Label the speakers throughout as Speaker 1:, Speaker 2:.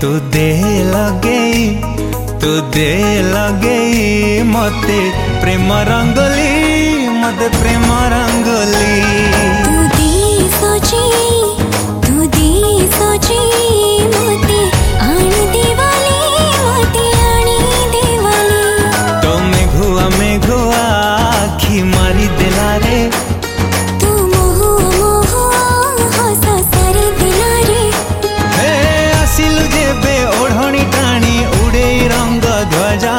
Speaker 1: तू दे लगेई मते प्रेम रंगोली मते प्रेम रंगोली।
Speaker 2: तू दे सजी मते आनी दिवाली मते आनी दिवाली।
Speaker 1: तो मेघुआ आखी मारी देला रे
Speaker 2: तू मोहुआ हस सारी दिला रे।
Speaker 1: हे आसिलु जेबे ओढ़णी टाणी उड़े रंग ध्वजा।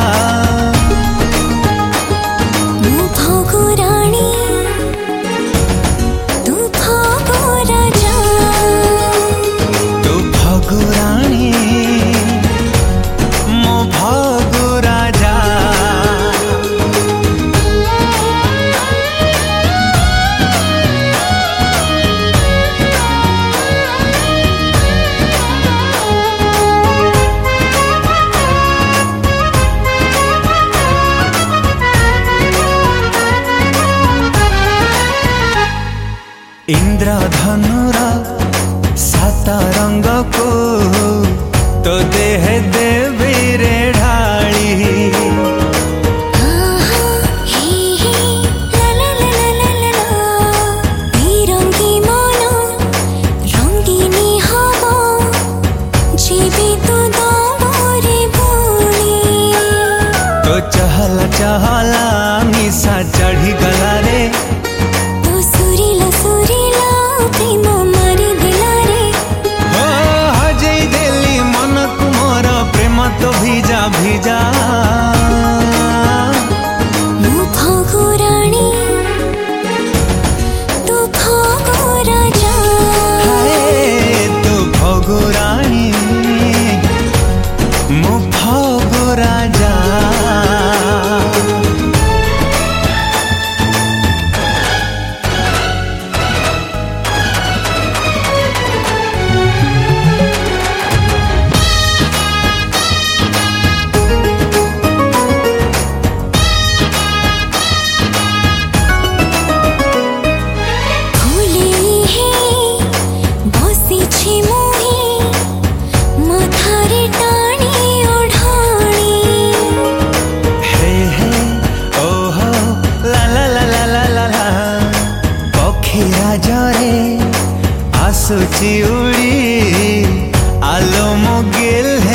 Speaker 2: मु भगु रानी तू भगु राजा।
Speaker 1: तू भगु रानी मो भगु राजा। इंद्रधनुरा सात रंग को तो देह देवी रे ढाली। तो चहला चहला निशा चढ़ी गला रे।
Speaker 2: तो सुरीला सुरीला प्रेम मारी दिला रे।
Speaker 1: हो हजई देली मन कुमार प्रेम तो भिजा भिजा।
Speaker 2: मु भगु रानी तू भगु राजा।
Speaker 1: हाय तू भगु रानी मु भगु राजा। आसुची उड़ी आलो मोगिल है।